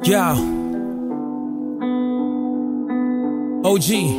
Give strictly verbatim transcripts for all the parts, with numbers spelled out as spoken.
Yeah. O G.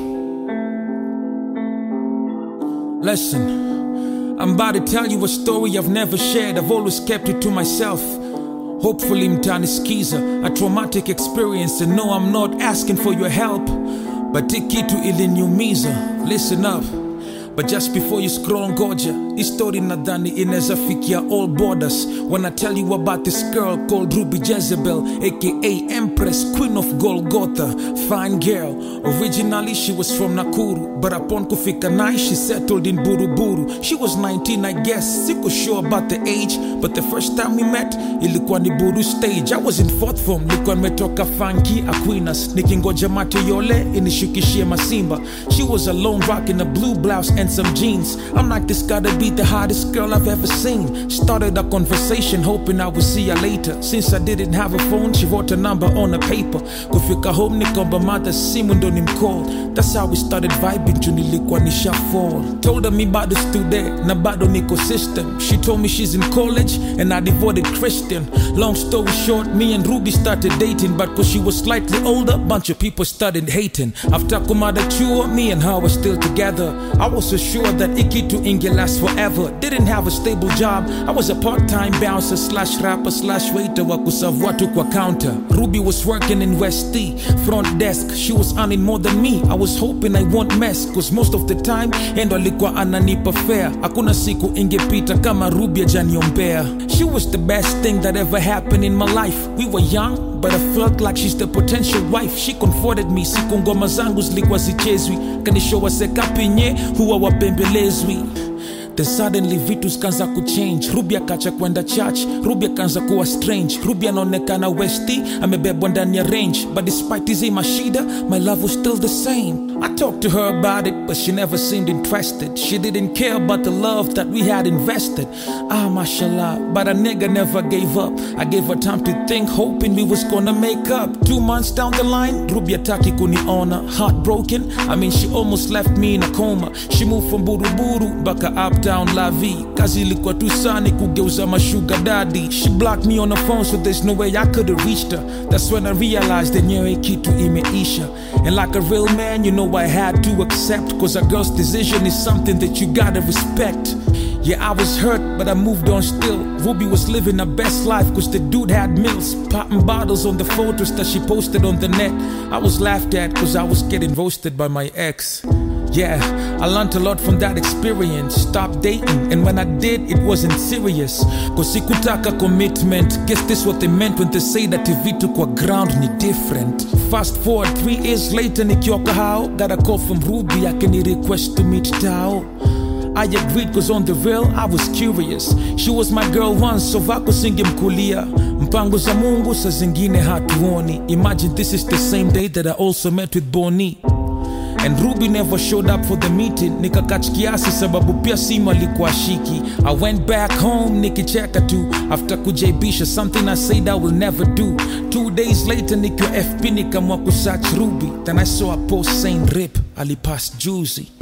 Listen, I'm about to tell you a story I've never shared. I've always kept it to myself. Hopefully mtani skiza, a traumatic experience, and no, I'm not asking for your help, but tikitu iliniumiza. Listen up. But just before you scroll ngoja, hii story nadhani inaweza fikia all borders. When I tell you about this girl called Ruby Jezebel, aka Empress, Queen of Golgotha, fine girl. Originally she was from Nakuru, but upon kufika nai she settled in Buruburu. She was nineteen, I guess, siko sure about the age, but the first time we met, ilikuwa ni Buru stage. I was in fourth form, nilikuwa nimetoka Funky Aquinas, nikingoja mate yole inishukishie masimba. She was alone rocking a blue blouse and some jeans. I'm like, this gotta be the hottest girl I've ever seen. Started a conversation hoping I would see her later. Since I didn't have a phone, she wrote a number on a paper. Kufika home nikomba mother simu ndo nimcall. That's how we started vibing juu nilikuwa nisha fall. Told her me bado stude na bado niko system. She told me she's in college and I devoted Christian. Long story short, me and Ruby started dating, but cause she was slightly older, bunch of people started hating. After kumada chuo, me and her were still together. I was so sure that ikitu inge last forever. Didn't have a stable job. I was a part-time bouncer slash rapper slash waiter wa kuserve watu kwa counter. Ruby was working in West T, front desk. She was earning more than me. I was hoping I won't mess, cause most of the time endo alikuwa ananipa fair. Hakuna siku ingepita kama Ruby ajaniombea. She was the best thing that ever happened in my life. We were young, but I felt like she's the potential wife. She comforted me, siku ngoma zangu zilikuwa zichezwi, kanishowa sekapinye huwa wapembelezwi. Then suddenly vitu zikaanza kuchange. Ruby akacha kwenda church, Ruby akaanza kuwa strange. Ruby anaonekana Westie, amebebwa ndani ya range. But despite hizi mashida, my love was still the same. I talked to her about it, but she never seemed interested. She didn't care about the love that we had invested. Ah, mashallah, but a nigga never gave up. I gave her time to think, hoping we was gonna make up. Two months down the line, Ruby ataki kuniona. Heartbroken, I mean she almost left me in a coma. She moved from Buruburu, baka uptown La Vie. Kazi ilikuwa tu sani kugeuza ma sugar daddy. She blocked me on the phone, so there's no way I could've reached her. That's when I realized that nyewe kitu imeisha. And like a real man, you know I had to accept, cause a girl's decision is something that you gotta respect. Yeah, I was hurt, but I moved on still. Ruby was living her best life, cause the dude had mills, popping bottles on the photos that she posted on the net. I was laughed at, cause I was getting roasted by my ex. Yeah, I learned a lot from that experience. Stopped dating, and when I did, it wasn't serious. Cause sikutaka commitment. Guess this what they meant when they say that vitu kwa ground ni different. Fast forward three years later, nikioka hao, got a call from Ruby, akini request to meet Tao. I agreed cause on the real, I was curious. She was my girl once, so vako singemkulia. Mpango za Mungu sa zingine hatuoni. Imagine this is the same day that I also met with Bonnie. And Ruby never showed up for the meeting. Nikakach kiasi sababu pia simu alikuwa shiki. I went back home nikicheka tu. After kujaibisha, something I said I will never do. Two days later nikiwa F P nikamwa kusearch Ruby. Then I saw a post saying rip alipass juicy.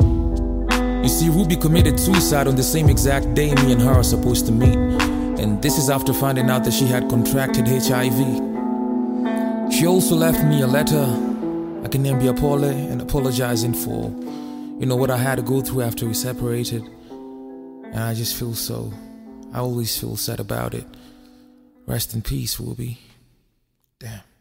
You see, Ruby committed suicide on the same exact day me and her are supposed to meet. And this is after finding out that she had contracted H I V. She also left me a letter akiniambia pole and apologizing for, you know, what I had to go through after we separated. And I just feel so, I always feel sad about it. Rest in peace, Ruby. Damn.